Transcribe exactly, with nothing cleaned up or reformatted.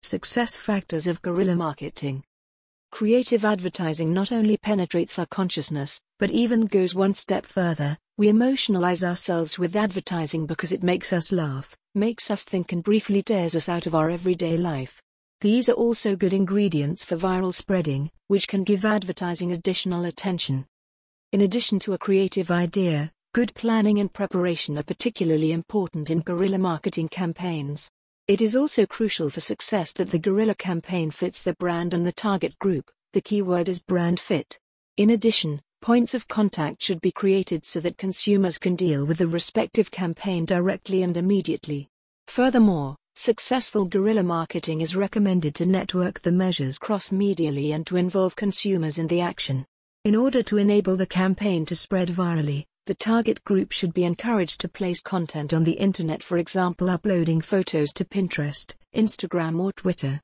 Success factors of guerrilla marketing. Creative advertising not only penetrates our consciousness, but even goes one step further. We emotionalize ourselves with advertising because it makes us laugh, makes us think, and briefly tears us out of our everyday life. These are also good ingredients for viral spreading, which can give advertising additional attention. In addition to a creative idea, good planning and preparation are particularly important in guerrilla marketing campaigns. It is also crucial for success that the guerrilla campaign fits the brand and the target group. The key word is brand fit. In addition, points of contact should be created so that consumers can deal with the respective campaign directly and immediately. Furthermore, successful guerrilla marketing is recommended to network the measures cross-medially and to involve consumers in the action. In order to enable the campaign to spread virally, the target group should be encouraged to place content on the internet, for example uploading photos to Pinterest, Instagram or Twitter.